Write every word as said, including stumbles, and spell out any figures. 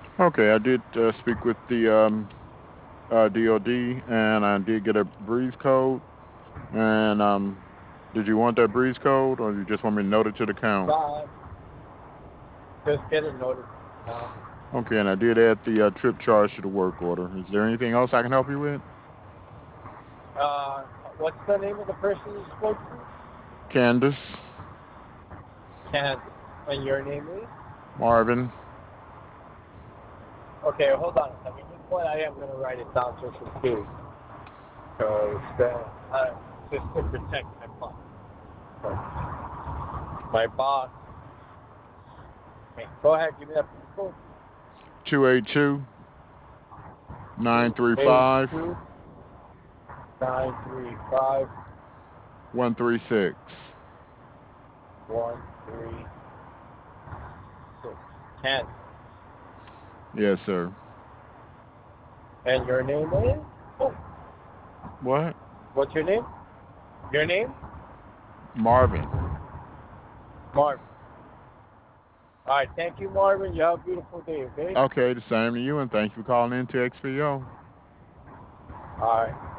Okay, I did uh, speak with the um, uh, D O D, and I did get a breeze code. And um, did you want that breeze code, or you just want me to note it to the count? Bye. Just get a notice now. Okay, and I did add the uh, trip charge to the work order. Is there anything else I can help you with? Uh, what's the name of the person you spoke to? Candace, Candace. And your name is? Marvin. Okay, hold on a second. Just what I am going to write it down just in case. Because uh, uh, just to protect my boss. My boss. Okay, go ahead, give me that code. Two eight two nine Two three eight five two nine three five one three six. one three six. Candace. Yes, sir. And your name is? Oh, What? what's your name? Your name? Marvin. Marvin. All right, thank you, Marvin. You have a beautiful day, okay? Okay, the same to you, and thank you for calling in to X P O. All right.